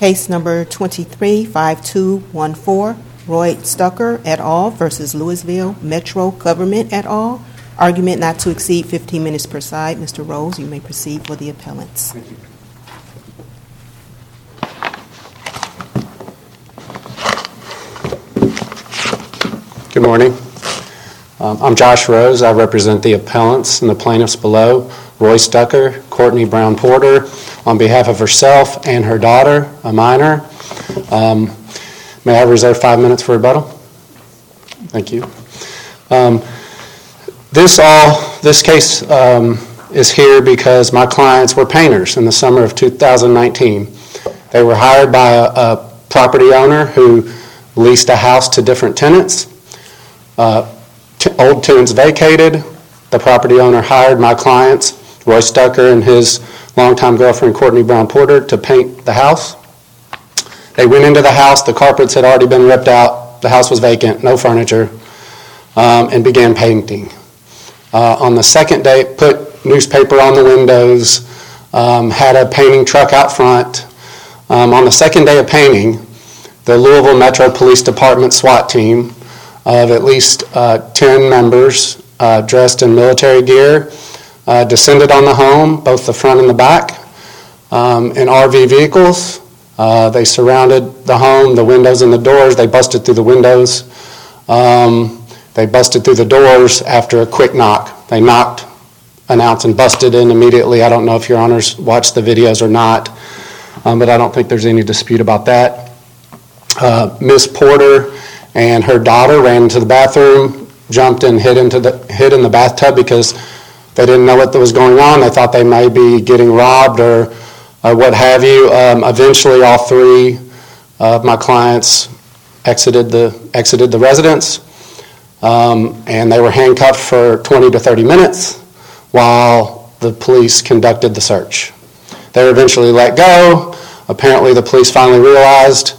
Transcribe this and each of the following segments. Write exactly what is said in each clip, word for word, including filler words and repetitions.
Case number twenty-three fifty-two fourteen, Roy Stucker et al. Versus Louisville Metro Government et al. Argument not to exceed fifteen minutes per side. Mister Rose, you may proceed for the appellants. Thank you. Good morning. Um, I'm Josh Rose. I represent the appellants and the plaintiffs below, Roy Stucker, Courtney Brown Porter, on behalf of herself and her daughter, a minor. Um, may I reserve five minutes for rebuttal? Thank you. Um, this all this case um, is here because my clients were painters in the summer of two thousand nineteen. They were hired by a, a property owner who leased a house to different tenants. Uh, t- old tenants vacated. The property owner hired my clients, Roy Stucker and his longtime girlfriend, Courtney Brown Porter, to paint the house. They went into the house. The carpets had already been ripped out. The house was vacant, no furniture, um, and began painting. Uh, on the second day, put newspaper on the windows, um, had a painting truck out front. Um, on the second day of painting, the Louisville Metro Police Department SWAT team of at least uh, ten members uh, dressed in military gear uh, descended on the home, both the front and the back, um, in R V vehicles. Uh, they surrounded the home, the windows and the doors. They busted through the windows. Um, they busted through the doors after a quick knock. They knocked, announced, and busted in immediately. I don't know if your honors watched the videos or not, um, but I don't think there's any dispute about that. Uh, Miz Porter and her daughter ran into the bathroom, jumped and hid into the hid in the bathtub because they didn't know what was going on. They thought they may be getting robbed or, or what have you. Um, eventually, all three of my clients exited the exited the residence, um, and they were handcuffed for twenty to thirty minutes while the police conducted the search. They were eventually let go. Apparently, the police finally realized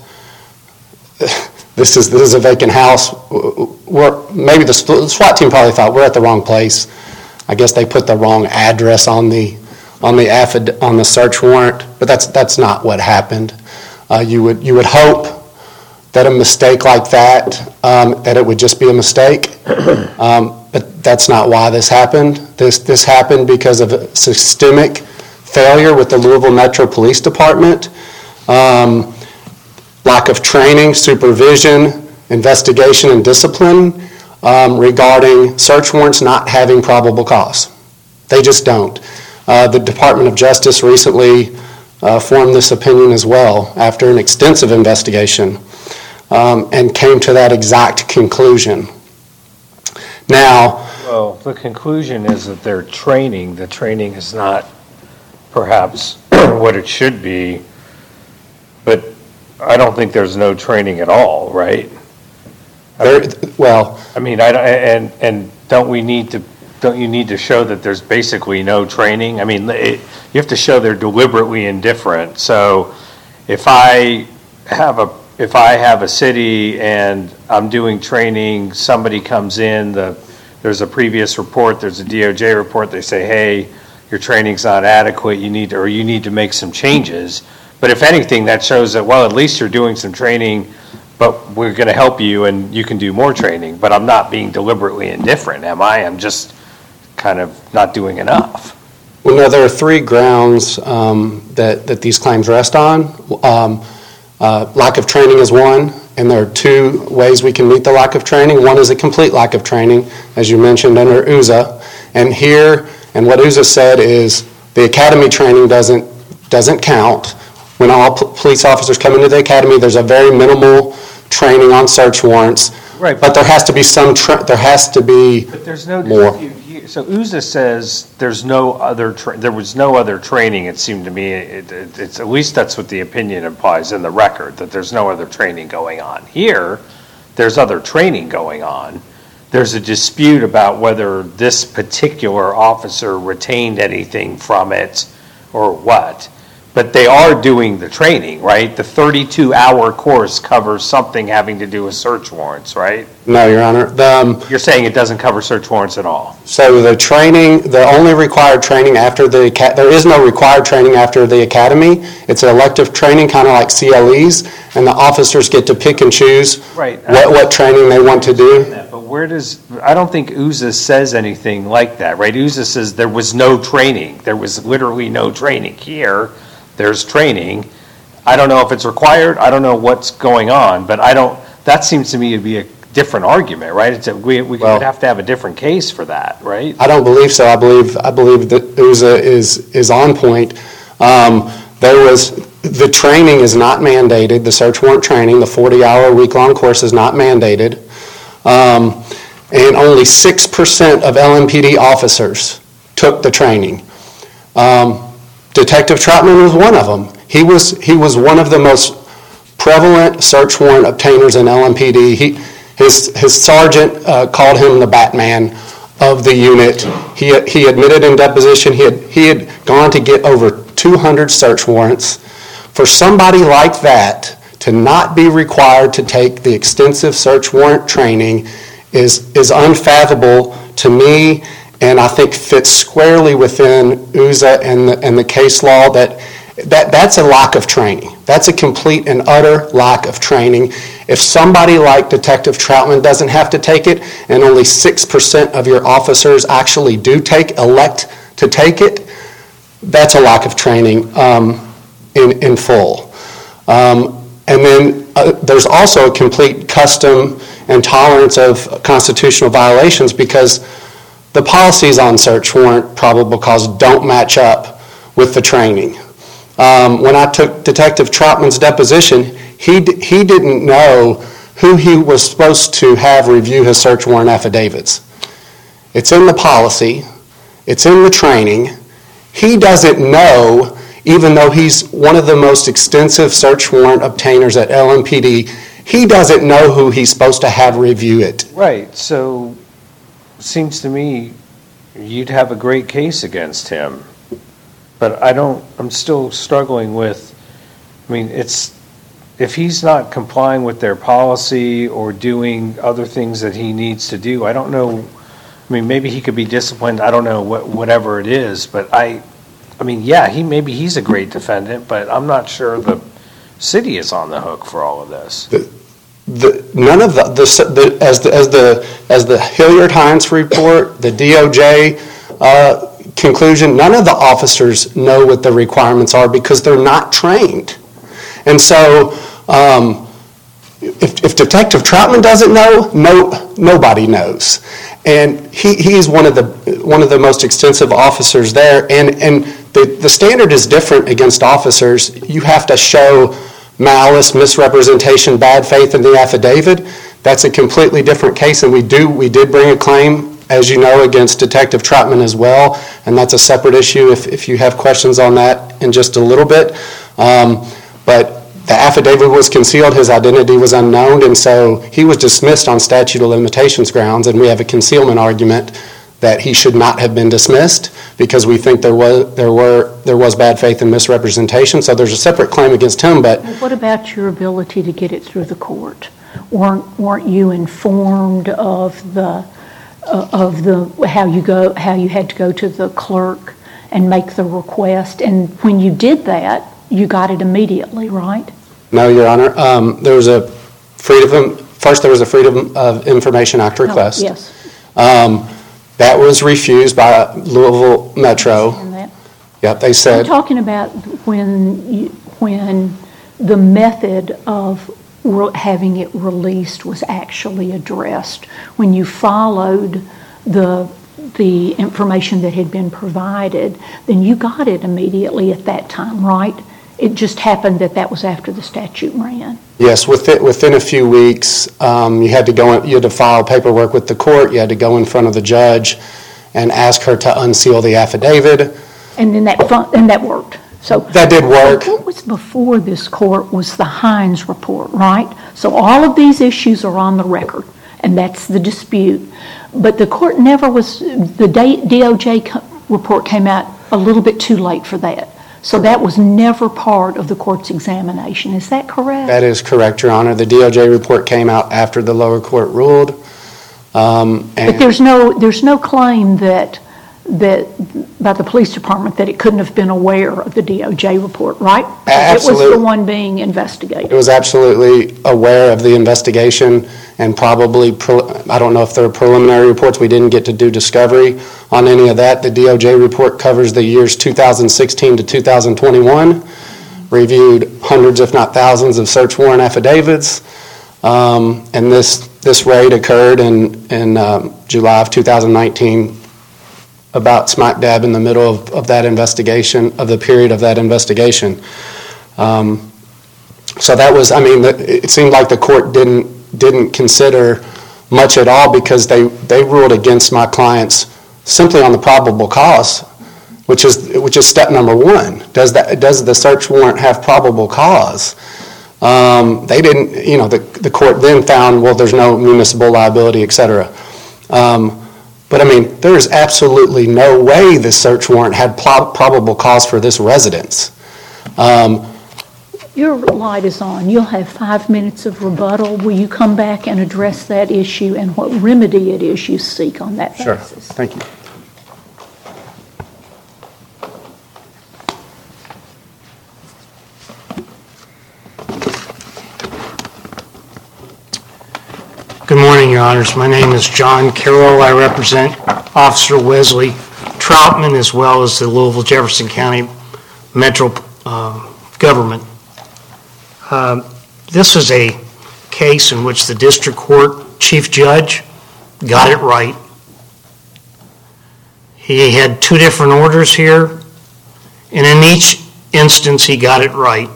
This is this is a vacant house. We're, maybe the SWAT team probably thought we're at the wrong place. I guess they put the wrong address on the on the affid, on the search warrant, but that's that's not what happened. Uh, you would you would hope that a mistake like that um, that it would just be a mistake, um, but that's not why this happened. This this happened because of a systemic failure with the Louisville Metro Police Department. Um, Lack of training, supervision, investigation, and discipline um, regarding search warrants not having probable cause. They just don't. Uh, the Department of Justice recently uh, formed this opinion as well after an extensive investigation um, and came to that exact conclusion. Now, well, the conclusion is that their training, the training is not perhaps what it should be, but I don't think there's no training at all, right? there, well, I mean, I and and don't we need to? Don't you need to show that there's basically no training? I mean, it, you have to show they're deliberately indifferent. So, if I have a if I have a city and I'm doing training, somebody comes in, the there's a previous report, there's a D O J report. They say, hey, your training's not adequate. You need to, or you need to make some changes. But if anything, that shows that, well, at least you're doing some training, but we're going to help you and you can do more training. But I'm not being deliberately indifferent, am I? I'm just kind of not doing enough. Well, no, there are three grounds um, that, that these claims rest on. Um, uh, lack of training is one, and there are two ways we can meet the lack of training. One is a complete lack of training, as you mentioned, under U S A. And here, and what U S A said is the academy training doesn't doesn't count. When all p- police officers come into the academy, there's a very minimal training on search warrants. Right. But there has to be some. Tra- there has to be. But there's no more. dispute here. So U S A says there's no other. Tra- there was no other training. It seemed to me. It, it, it's at least that's what the opinion implies in the record, that there's no other training going on. Here, there's other training going on. There's a dispute about whether this particular officer retained anything from it, or what. but they are doing the training, right? The thirty-two hour course covers something having to do with search warrants, right? No, Your Honor. The, um, You're saying it doesn't cover search warrants at all? So the training, the only required training after the, aca- there is no required training after the academy. It's an elective training, kind of like C L Es, and the officers get to pick and choose Right. what, what training they want to do. But where does, I don't think U Z A says anything like that, right? U Z A says there was no training. There was literally no training. Here, there's training. I don't know if it's required. I don't know what's going on, but I don't, that seems to me to be a different argument, right? It's a, we we Well- would have to have a different case for that, right? I don't believe so. I believe I believe that U Z A is is on point. Um, there was the training is not mandated. The search warrant training, the forty-hour week-long course, is not mandated, um, and only six percent of L M P D officers took the training. Um, Detective Troutman was one of them. He was he was one of the most prevalent search warrant obtainers in L M P D. He His, his sergeant uh, called him the Batman of the unit. He, he admitted in deposition he had, he had gone to get over two hundred search warrants. For somebody like that to not be required to take the extensive search warrant training is, is unfathomable to me, and I think fits squarely within U Z A and the, and the case law that That, that's a lack of training. That's a complete and utter lack of training. If somebody like Detective Troutman doesn't have to take it, and only six percent of your officers actually do take, elect to take it, that's a lack of training um, in, in full. Um, and then uh, there's also a complete custom and tolerance of constitutional violations because the policies on search warrant probable cause don't match up with the training. Um, when I took Detective Troutman's deposition, he d- he didn't know who he was supposed to have review his search warrant affidavits. It's in the policy. It's in the training. He doesn't know, even though he's one of the most extensive search warrant obtainers at L M P D, he doesn't know who he's supposed to have review it. Right, so seems to me you'd have a great case against him. But I don't, I'm still struggling with, I mean, it's, if he's not complying with their policy or doing other things that he needs to do, I don't know, I mean, maybe he could be disciplined, I don't know, what whatever it is, but I, I mean, yeah, he, maybe he's a great defendant, but I'm not sure the city is on the hook for all of this. The, the, none of the, the, the, as the, as the, as the Hilliard-Hines report, the D O J uh, conclusion, none of the officers know what the requirements are because they're not trained. And so um, if, if Detective Troutman doesn't know, no, nobody knows. And he, he's one of the one of the most extensive officers there. And, and the, the standard is different against officers. You have to show malice, misrepresentation, bad faith in the affidavit. That's a completely different case, and we do we did bring a claim, as you know, against Detective Troutman as well, and that's a separate issue if, if you have questions on that in just a little bit. Um, but the affidavit was concealed, his identity was unknown, and so he was dismissed on statute of limitations grounds, and we have a concealment argument that he should not have been dismissed because we think there was there were there was bad faith and misrepresentation. So there's a separate claim against him. But what about your ability to get it through the court? weren't weren't you informed of the uh, of the how you go how you had to go to the clerk and make the request? And when you did that, you got it immediately, right? No, Your Honor. Um, there was a freedom. First, there was a Freedom of Information Act request. Oh, yes. Um, that was refused by Louisville Metro. And that. Yep, they said. I'm talking about when you, when the method of re- having it released was actually addressed. When you followed the the information that had been provided, then you got it immediately at that time, right? It just happened that that was after the statute ran. Yes, within within a few weeks, um, you had to go. In, you had to file paperwork with the court. You had to go in front of the judge and ask her to unseal the affidavit. And then that fun, and that worked. So that did work. So what was before this court was the Hines report, right? So all of these issues are on the record, and that's the dispute. But the court never was. The D O J report came out a little bit too late for that. So that was never part of the court's examination. Is that correct? That is correct, Your Honor. The D O J report came out after the lower court ruled. Um, and But there's no there's no claim that that by the police department that it couldn't have been aware of the D O J report, right? Absolutely. It was the one being investigated. It was absolutely aware of the investigation and probably, pre- I don't know if there are preliminary reports. We didn't get to do discovery on any of that. The D O J report covers the years two thousand sixteen to two thousand twenty-one, reviewed hundreds if not thousands of search warrant affidavits, um, and this this raid occurred in, in um, July of two thousand nineteen, about smack dab in the middle of, of that investigation, of the period of that investigation. Um, so that was, I mean, it seemed like the court didn't didn't consider much at all because they, they ruled against my clients simply on the probable cause, which is which is step number one. Does that does the search warrant have probable cause? Um, they didn't, you know, the, the court then found, well, there's no municipal liability, et cetera. Um, But, I mean, there is absolutely no way this search warrant had pl- probable cause for this residence. Um, Your light is on. You'll have five minutes of rebuttal. Will you come back and address that issue and what remedy it is you seek on that sure. basis? Thank you. Good morning, Your Honors. My name is John Carroll. I represent Officer Wesley Troutman as well as the Louisville Jefferson County Metro uh, government. Uh, this is a case in which the district court chief judge got it right. He had two different orders here, and in each instance he got it right.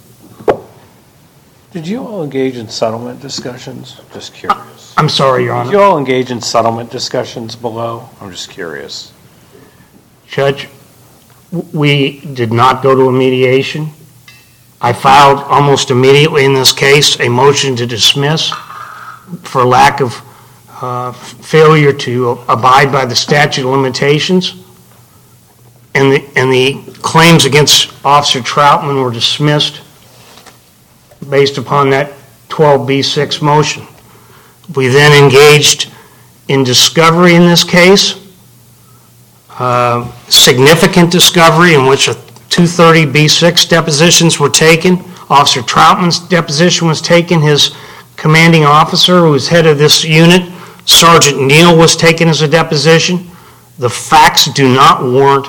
Did you all engage in settlement discussions? Just curious. I'm sorry, Your Did you Honor. all engage in settlement discussions below? I'm just curious. Judge, w- we did not go to a mediation. I filed almost immediately in this case a motion to dismiss for lack of uh, failure to abide by the statute of limitations. And the, and the claims against Officer Troutman were dismissed based upon that twelve B six motion. We then engaged in discovery in this case, uh, significant discovery in which a two thirty B six depositions were taken. Officer Troutman's deposition was taken. His commanding officer, who was head of this unit, Sergeant Neal, was taken as a deposition. The facts do not warrant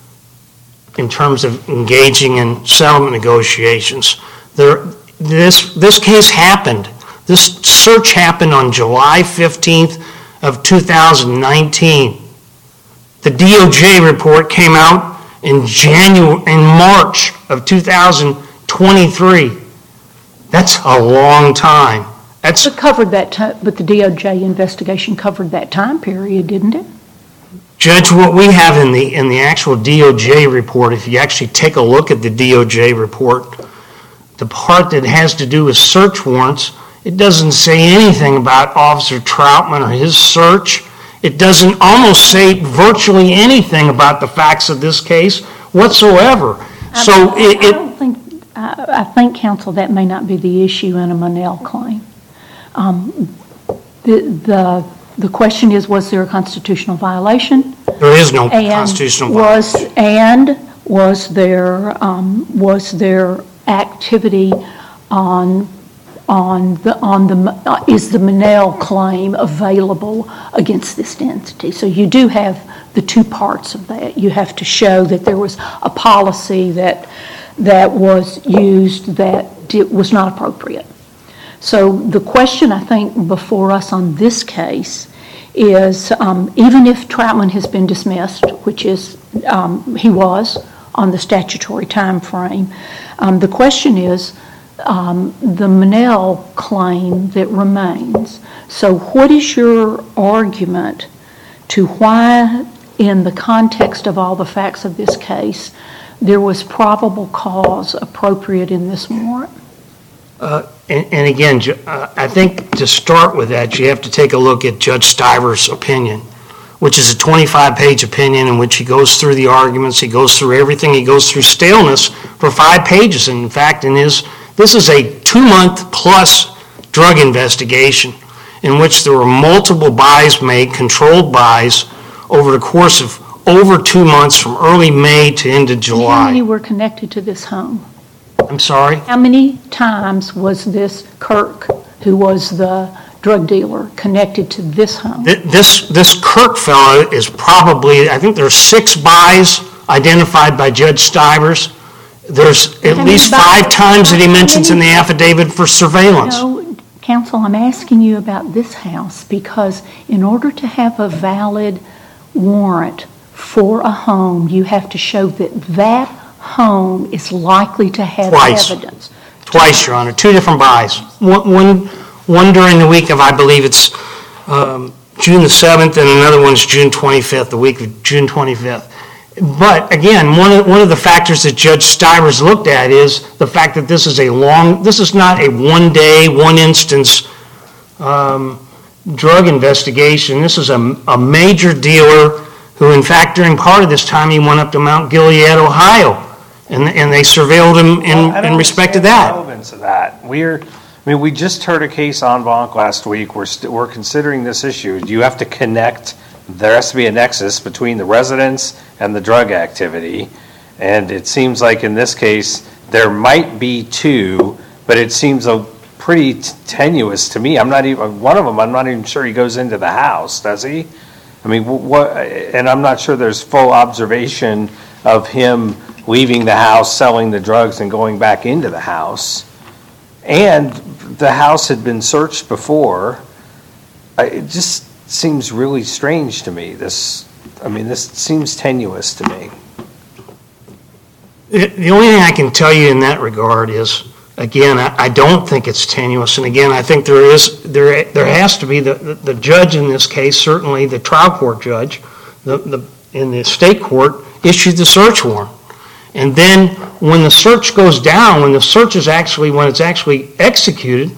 in terms of engaging in settlement negotiations. There, this, this case happened. This search happened on July fifteenth of two thousand nineteen. The D O J report came out in January, in March of two thousand twenty-three. That's a long time. That's But covered that time, but the D O J investigation covered that time period, didn't it? Judge, what we have in the in the actual D O J report, if you actually take a look at the D O J report, the part that has to do with search warrants, it doesn't say anything about Officer Troutman or his search. It doesn't almost say virtually anything about the facts of this case whatsoever. So I, it, I it don't think, I, I think, counsel, that may not be the issue in a Monell claim. Um, the, the, the question is, was there a constitutional violation? there is no And constitutional was, violation. and was there, um, was there activity on, on the, on the, uh, is the Monell claim available against this entity? So you do have the two parts of that. You have to show that there was a policy that, that was used that did, was not appropriate. So the question, I think, before us on this case is, um, even if Troutman has been dismissed, which is, um, he was on the statutory time frame, um, the question is um, the Monell claim that remains. So what is your argument to why, in the context of all the facts of this case, there was probable cause appropriate in this warrant? Uh, and, and again, Ju- uh, I think to start with that, you have to take a look at Judge Stiver's opinion. which is a twenty-five page opinion in which he goes through the arguments, he goes through everything, he goes through staleness for five pages. And in fact, in his, this is a two-month plus drug investigation in which there were multiple buys made, controlled buys, over the course of over two months from early May to into July. How many were connected to this home? I'm sorry? How many times was this Kirk, who was the drug dealer, connected to this home? This, this Kirk fellow is probably, I think there's six buys identified by Judge Stivers. There's at How many least buys? five times that he How mentions in many? the affidavit for surveillance. No, counsel, I'm asking you about this house because in order to have a valid warrant for a home, you have to show that that home is likely to have Twice. evidence. Twice, Your Honor, two different buys. One, one, one during the week of, I believe it's um, June the seventh, and another one's June twenty-fifth, the week of June twenty-fifth. But again, one of, one of the factors that Judge Stivers looked at is the fact that this is a long, this is not a one-day, one-instance um, drug investigation. This is a, a major dealer who, in fact, during part of this time, he went up to Mount Gilead, Ohio, and, and they surveilled him in, Well, I don't in respect to understand that. the relevance of that. We're, I mean, we just heard a case en banc last week. We're st- we're considering this issue. You have to connect. There has to be a nexus between the residence and the drug activity, and it seems like in this case there might be two, but it seems a pretty t- tenuous to me. I'm not even one of them. I'm not even sure he goes into the house, does he? I mean, what? And I'm not sure there's full observation of him leaving the house, selling the drugs, and going back into the house. And the house had been searched before. I, it just seems really strange to me. This, I mean, this seems tenuous to me. The the only thing I can tell you in that regard is, again, I, I don't think it's tenuous. And again, I think there is, there there has to be, the, the, the judge in this case, certainly the trial court judge, the, the in the state court, issued the search warrant. And then when the search goes down, when the search is actually, when it's actually executed,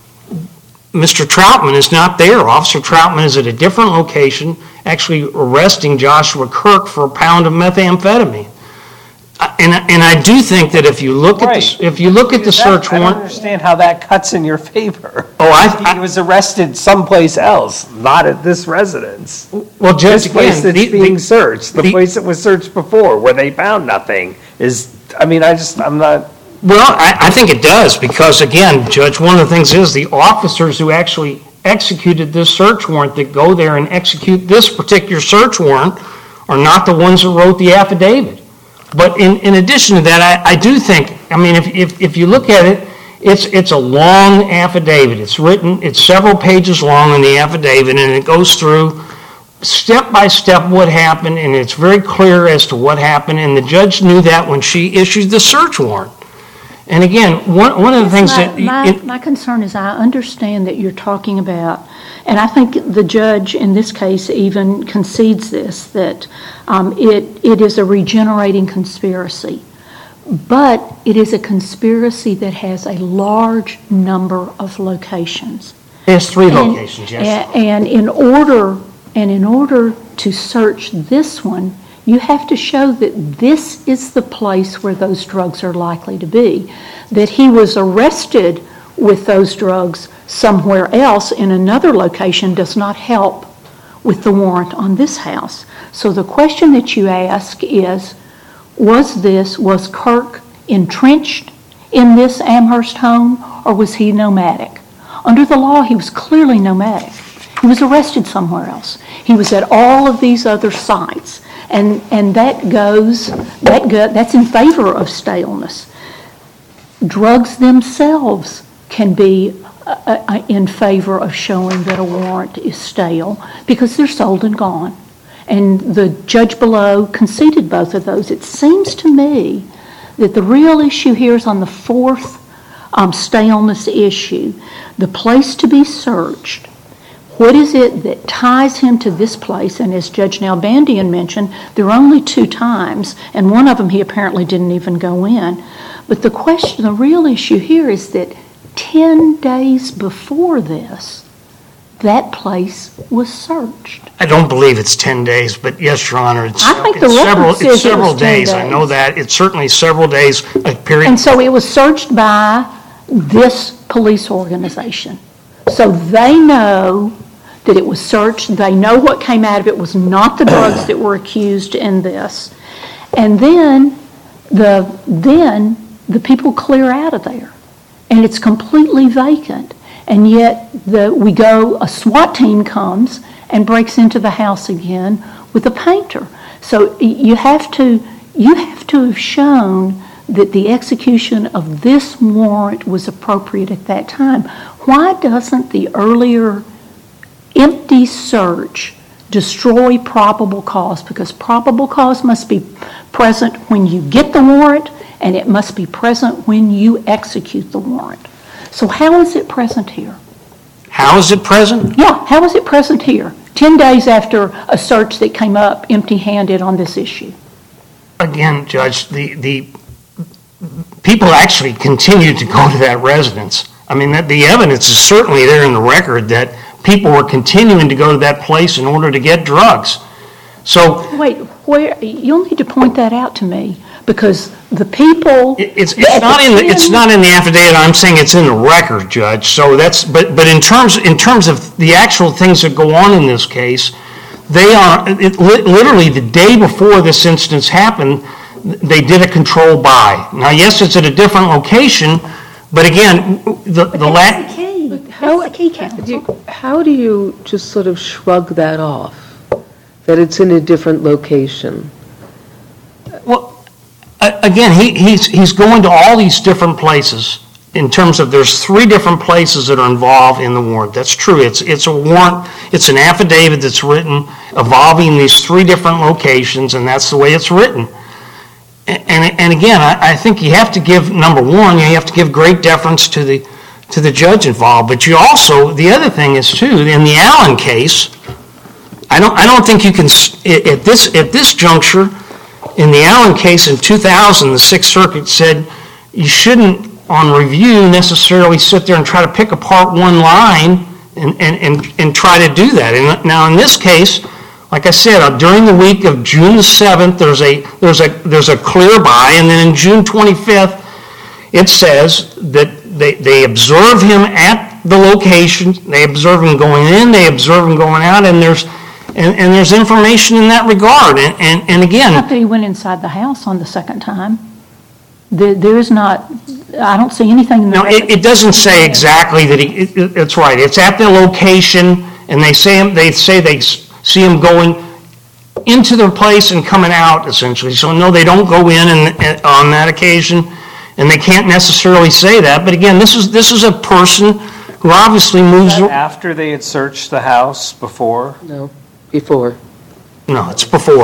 Mister Troutman is not there. Officer Troutman is at a different location, actually arresting Joshua Kirk for a pound of methamphetamine. Uh, And, and I do think that if you look at the, if you look at the That- search I don't warrant, understand how that cuts in your favor. Oh, I- He was arrested someplace else, not at this residence. well, Judge, This place again, that's the- being the- searched, the the- place that was searched before, where they found nothing, is, I mean, I just, I'm not, well, I, I think it does, because again, Judge, one of the things is the officers who actually executed this search warrant that go there and execute this particular search warrant are not the ones that wrote the affidavit. But in, in addition to that, I, I do think, I mean, if, if, if you look at it, it's, it's a long affidavit. It's written, it's several pages long in the affidavit, and it goes through step by step what happened, and it's very clear as to what happened, and the judge knew that when she issued the search warrant. And again, one, one of the things my, that... My, it- my concern is I understand that you're talking about, and I think the judge in this case even concedes this, that um, it, it is a regenerating conspiracy. But it is a conspiracy that has a large number of locations. There's three And- locations, yes. a- And in order, and in order to search this one, you have to show that this is the place where those drugs are likely to be. That he was arrested with those drugs somewhere else in another location does not help with the warrant on this house. So the question that you ask is, was this, was Kirk entrenched in this Amherst home, or was he nomadic? Under the law, he was clearly nomadic. He was arrested somewhere else. He was at all of these other sites. And, and that goes, that go, that's in favor of staleness. Drugs themselves can be uh, uh, in favor of showing that a warrant is stale because they're sold and gone. And the judge below conceded both of those. It seems to me that the real issue here is on the fourth um, staleness issue, the place to be searched. What is it that ties him to this place? And as Judge Nalbandian mentioned, there are only two times, and one of them he apparently didn't even go in. But the question, the real issue here is that ten days before this, that place was searched. I don't believe it's ten days, but yes, Your Honor, it's, I think the it's record several, says it's it several was ten days. I know days. that. It's certainly several days, a period. And so it was searched by this police organization. So they know that it was searched. They know what came out of it was not the drugs that were accused in this. And then the, then the people clear out of there. And it's completely vacant. And yet the, we go, a SWAT team comes and breaks into the house again with a painter. So you have to, you have to have shown that the execution of this warrant was appropriate at that time. Why doesn't the earlier empty search destroy probable cause? Because probable cause must be present when you get the warrant, and it must be present when you execute the warrant. So how is it present here? How is it present? Yeah, how is it present here? Ten days after a search that came up empty-handed on this issue. Again, Judge, the, the people actually continued to go to that residence. I mean, that the evidence is certainly there in the record that people were continuing to go to that place in order to get drugs. So Wait, where, you'll need to point that out to me, because the people... It- It's, it's not in the, it's not in the affidavit, I'm saying it's in the record, Judge, so that's, but, but in terms, in terms of the actual things that go on in this case, they are, it, li- literally the day before this instance happened, they did a control buy. Now, yes, it's at a different location, but again, the, the la- That's the key. That's the key, Do counsel. you- How do you just sort of shrug that off, that it's in a different location? Well, a- again, he, he's, he's going to all these different places in terms of there's three different places that are involved in the warrant. That's true. It's, it's a warrant, it's an affidavit that's written involving these three different locations, and that's the way it's written. And, and, and again, I, I think you have to give, number one, you have to give great deference to the, to the judge involved, but you also, the other thing is too, in the Allen case, I don't, I don't think you can, s- at at this, at this juncture, in the Allen case in two thousand, the Sixth Circuit said you shouldn't, on review, necessarily sit there and try to pick apart one line and, and, and, and try to do that. And now in this case, like I said, uh, during the week of June seventh, there's a, there's a, there's a clear by, and then in June twenty-fifth, it says that they, they observe him at the location, they observe him going in, they observe him going out, and there's, and, and there's information in that regard. And, and, and again, After he went inside the house on the second time, there, there's not, I don't see anything in the no, it, record. it doesn't say exactly that he, it, it- it's right. It's at the location, and they say, him- they say they s- see him going into the place and coming out, essentially. So no, they don't go in and, and on that occasion, and they can't necessarily say that. But again, this is, this is a person who obviously moves, After they had searched the house before, No, before. no, it's before.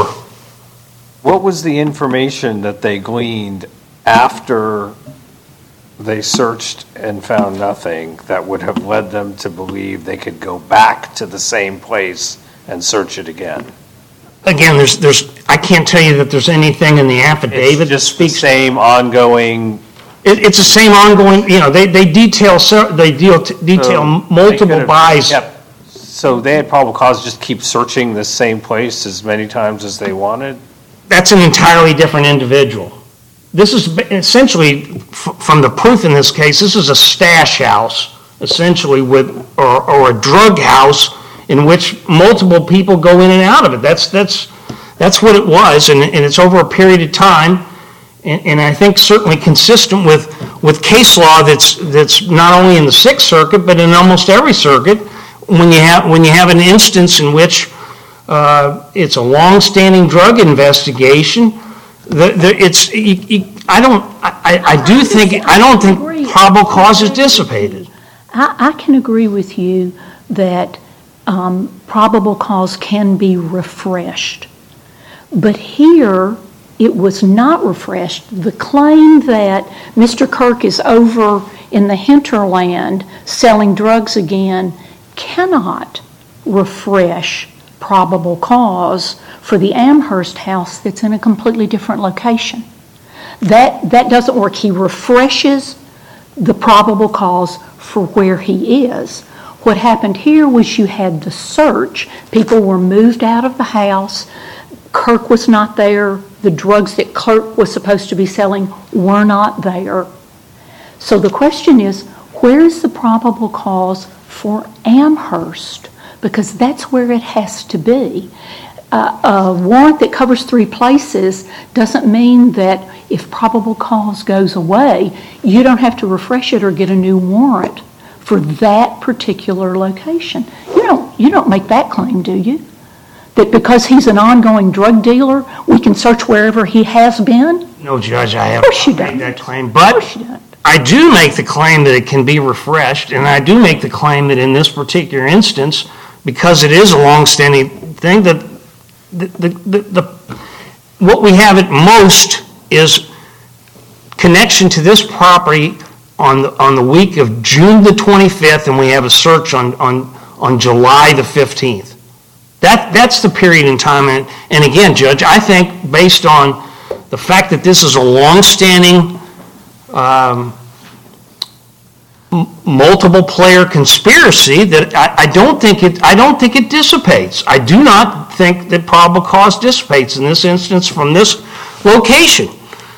what was the information that they gleaned after they searched and found nothing that would have led them to believe they could go back to the same place and search it again? Again, there's, there's, I can't tell you that there's anything in the affidavit It's that just the speaks. same ongoing. It, it's the same ongoing, you know, they, they detail, ser- they deal, so detail they multiple could've buys. kept- So they had probable cause to just keep searching the same place as many times as they wanted? That's an entirely different individual. This is essentially, f- from the proof in this case, this is a stash house, essentially, with, or, or a drug house in which multiple people go in and out of it. That's, that's, that's what it was, and, and it's over a period of time, and, and I think certainly consistent with, with case law that's, that's not only in the Sixth Circuit, but in almost every circuit, when you have, when you have an instance in which uh, it's a long-standing drug investigation, the, the, it's, you, you, I don't, I, I do think, I don't think probable cause is dissipated. I, I can agree with you that um, probable cause can be refreshed. But here, it was not refreshed. The claim that Mister Kirk is over in the hinterland selling drugs again cannot refresh probable cause for the Amherst house that's in a completely different location. That, that doesn't work. He refreshes the probable cause for where he is. What happened here was you had the search. People were moved out of the house. Kirk was not there. The drugs that Kirk was supposed to be selling were not there. So the question is, where is the probable cause for Amherst? Because that's where it has to be. Uh, a warrant that covers three places doesn't mean that if probable cause goes away, you don't have to refresh it or get a new warrant for that particular location. You don't, you don't make that claim, do you? That because he's an ongoing drug dealer, we can search wherever he has been? No, Judge, I Of course you haven't made don't. that claim, Of but course you don't. I do make the claim that it can be refreshed, and I do make the claim that in this particular instance, because it is a long-standing thing, that the, the, the, the, what we have at most is connection to this property on the, on the week of June the twenty-fifth, and we have a search on, on, on July the fifteenth. That, that's the period in time, and, and again, Judge, I think based on the fact that this is a long-standing um, m- multiple player conspiracy, that I, I don't think it I don't think it dissipates. I do not think that probable cause dissipates in this instance from this location.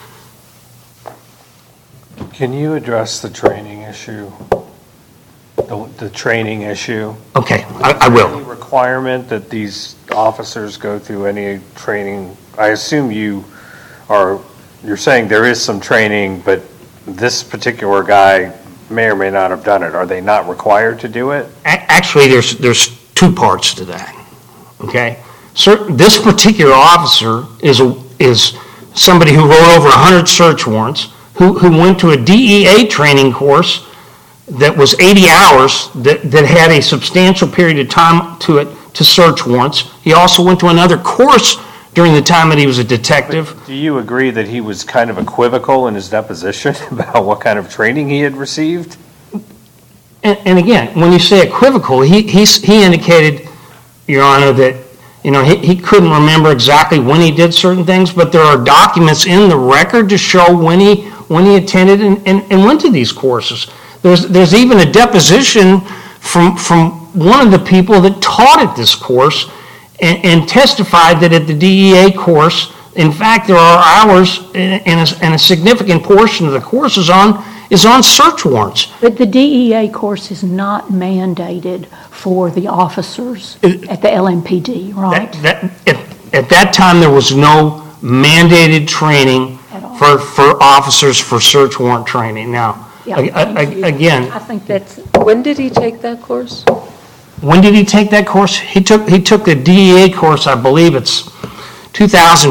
Can you address the training issue? The, the training issue? Okay, I, I Any will. requirement that these officers go through any training? I assume you are, you're saying there is some training, but this particular guy may or may not have done it. Are they not required to do it? A- Actually, there's there's two parts to that. Okay, Cer- this particular officer is a, is somebody who wrote over one hundred search warrants, who who went to a D E A training course that was eighty hours, that, that had a substantial period of time to it to search warrants. He also went to another course during the time that he was a detective. Do you agree that he was kind of equivocal in his deposition about what kind of training he had received? And, and again, when you say equivocal, he he's, he indicated, Your Honor, that you know he, he couldn't remember exactly when he did certain things, but there are documents in the record to show when he when he attended and, and, and went to these courses. There's there's even a deposition from from one of the people that taught at this course and, and testified that at the D E A course, in fact, there are hours and a, and a significant portion of the course is on is on search warrants. But the D E A course is not mandated for the officers It- at the L M P D, right? That, that, at, at that time, there was no mandated training At all. for, for officers for search warrant training. Now, Yeah, a- a- thank you. again, I think that's, When did he take that course? when did he take that course? He took he took the D E A course, I believe it's two thousand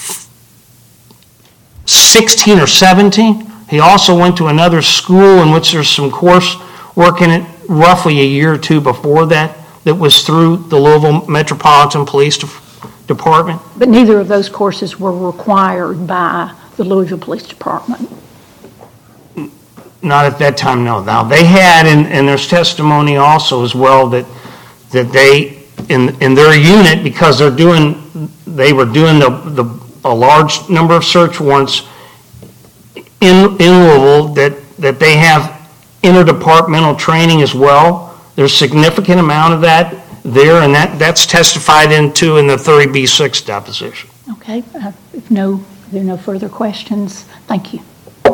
sixteen or seventeen. He also went to another school in which there's some course work in it roughly a year or two before that, that was through the Louisville Metropolitan Police De- Department. but neither of those courses were required by the Louisville Police Department. Not at that time, no. Now, they had, and, and there's testimony also as well, that that they, in in their unit, because they're doing, they were doing the, the a large number of search warrants in in Louisville, that, that they have interdepartmental training as well. There's a significant amount of that there, and that, that's testified into in the thirty B six deposition. Okay, uh, if no, if there are no further questions, thank you.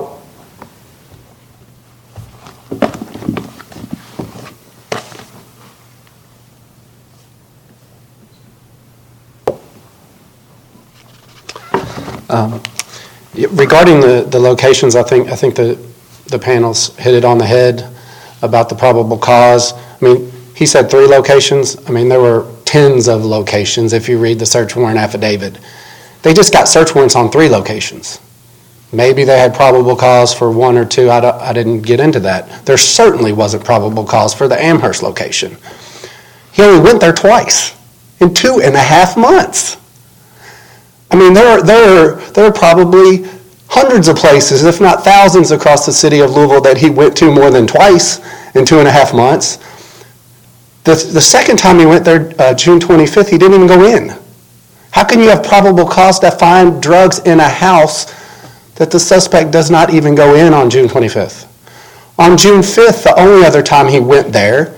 Um, Regarding the, the locations, I think I think the, the panels hit it on the head about the probable cause. I mean, he said three locations. I mean, there were tens of locations if you read the search warrant affidavit. They just got search warrants on three locations. Maybe they had probable cause for one or two. I, don't- I didn't get into that. There certainly wasn't probable cause for the Amherst location. He only went there twice in two and a half months. I mean, there are, there are, there are probably hundreds of places, if not thousands, across the city of Louisville that he went to more than twice in two and a half months. The, the second time he went there, uh, June twenty-fifth, he didn't even go in. How can you have probable cause to find drugs in a house that the suspect does not even go in on June twenty-fifth? On June fifth, the only other time he went there,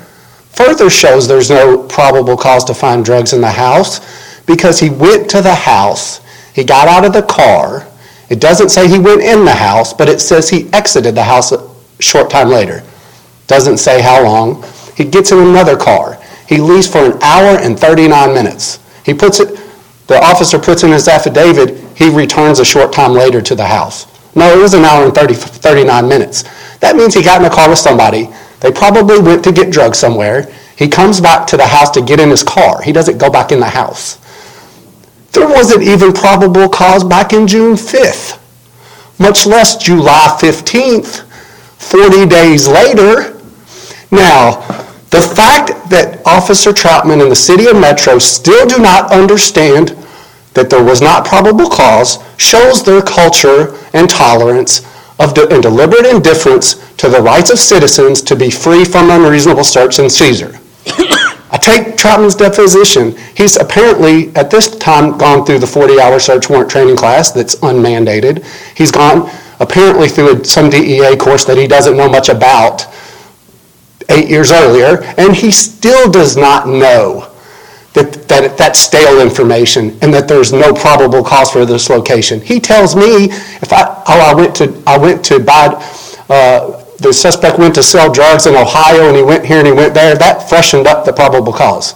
further shows there's no probable cause to find drugs in the house because he went to the house, he got out of the car. It doesn't say he went in the house, but it says he exited the house a short time later. Doesn't say how long. He gets in another car. He leaves for an hour and thirty-nine minutes. He puts it, the officer puts in his affidavit, he returns a short time later to the house. No, it was an hour and thirty, thirty-nine minutes. That means he got in a car with somebody. They probably went to get drugs somewhere. He comes back to the house to get in his car. He doesn't go back in the house. There wasn't even probable cause back in June fifth, much less July fifteenth, forty days later. Now, the fact that Officer Troutman and the City of Metro still do not understand that there was not probable cause shows their culture and tolerance of de- and deliberate indifference to the rights of citizens to be free from unreasonable search and seizure. I take Troutman's deposition. He's apparently, at this time, gone through the forty-hour search warrant training class that's unmandated. He's gone, apparently, through some D E A course that he doesn't know much about eight years earlier, and he still does not know that, that that's stale information and that there's no probable cause for this location. He tells me, if I, oh, I went to, I went to buy, uh, the suspect went to sell drugs in Ohio and he went here and he went there, that freshened up the probable cause.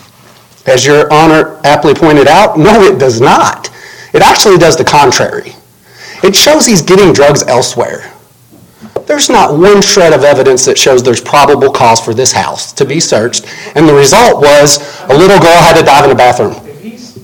As Your Honor aptly pointed out, no, it does not. It actually does the contrary. It shows he's getting drugs elsewhere. There's not one shred of evidence that shows there's probable cause for this house to be searched, and the result was a little girl had to dive in a bathroom. If he's,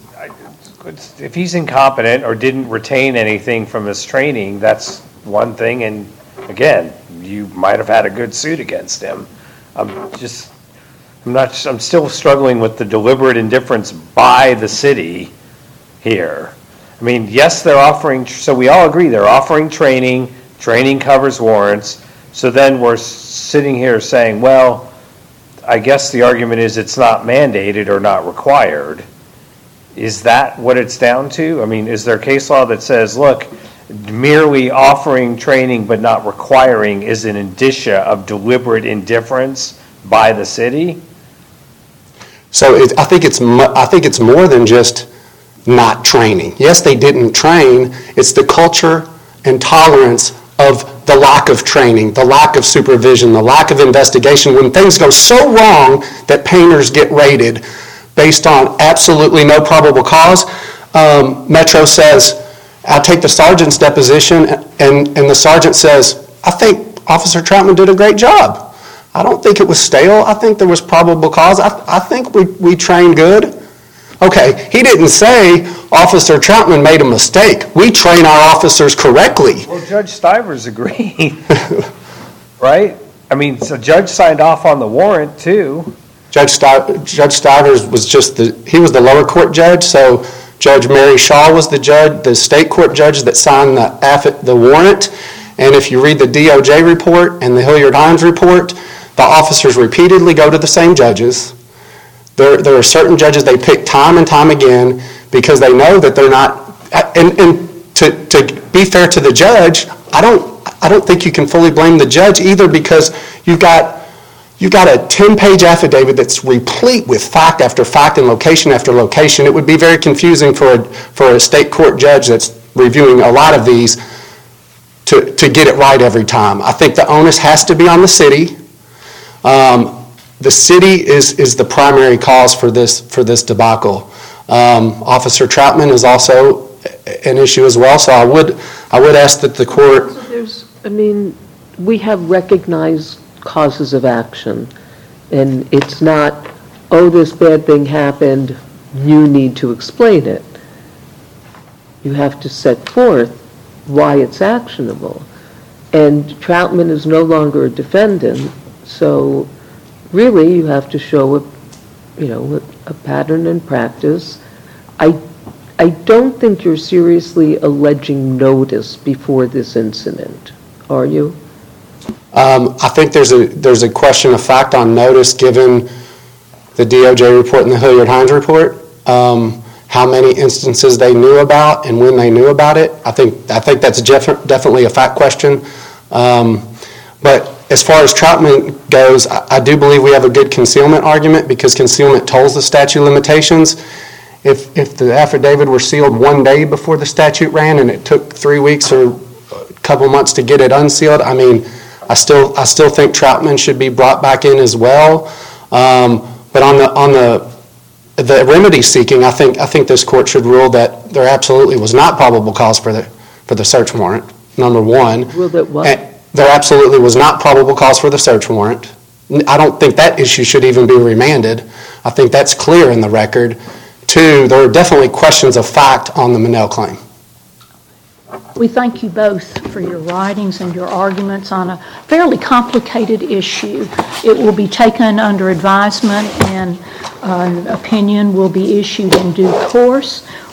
if he's incompetent or didn't retain anything from his training, that's one thing, and again, you might have had a good suit against him. I'm just, I'm not, I'm still struggling with the deliberate indifference by the city here. I mean, yes, they're offering, so we all agree they're offering training, training covers warrants, so then we're sitting here saying, well, I guess the argument is it's not mandated or not required. Is that what it's down to? I mean, is there case law that says, look, merely offering training but not requiring is an indicia of deliberate indifference by the city? So it, I think it's I think it's more than just not training. Yes, they didn't train. It's the culture and tolerance of the lack of training, the lack of supervision, the lack of investigation. When things go so wrong that painters get raided based on absolutely no probable cause, um, Metro says, I'll take the sergeant's deposition, and, and the sergeant says, I think Officer Troutman did a great job. I don't think it was stale. I think there was probable cause. I, I think we, we trained good. Okay, he didn't say Officer Troutman made a mistake. We train our officers correctly. Well, Judge Stivers agreed, right? I mean, so Judge signed off on the warrant, too. Judge, Sti- Judge Stivers was just the, he was the lower court judge, so Judge Mary Shaw was the judge, the state court judge that signed the, affi- the warrant. And if you read the D O J report and the Hilliard-Hines report, the officers repeatedly go to the same judges. There, there are certain judges they pick time and time again because they know that they're not, and, and to, to be fair to the judge, I don't, I don't think you can fully blame the judge either, because you've got You've got a ten-page affidavit that's replete with fact after fact and location after location. It would be very confusing for a, for a state court judge that's reviewing a lot of these to, to get it right every time. I think the onus has to be on the city. Um, the city is, is the primary cause for this, for this debacle. Um, Officer Troutman is also an issue as well, so I would, I would ask that the court... So there's, I mean, we have recognized causes of action, and it's not, oh, this bad thing happened, you need to explain it. You have to set forth why it's actionable. And Troutman is no longer a defendant, so really you have to show a, you know, a pattern and practice. I, I don't think you're seriously alleging notice before this incident, are you? Um, I think there's a there's a question of fact on notice given the D O J report and the Hilliard-Hines report, um, how many instances they knew about and when they knew about it. I think I think that's def- definitely a fact question. Um, but as far as Troutman goes, I, I do believe we have a good concealment argument because concealment tolls the statute of limitations. If, if the affidavit were sealed one day before the statute ran and it took three weeks or a couple months to get it unsealed, I mean, I still I still think Troutman should be brought back in as well. Um, but on the on the the remedy seeking, I think I think this court should rule that there absolutely was not probable cause for the for the search warrant. Number one, Rule that what? and there absolutely was not probable cause for the search warrant. I don't think that issue should even be remanded. I think that's clear in the record. Two, there are definitely questions of fact on the Monell claim. We thank you both for your writings and your arguments on a fairly complicated issue. It will be taken under advisement and an opinion will be issued in due course.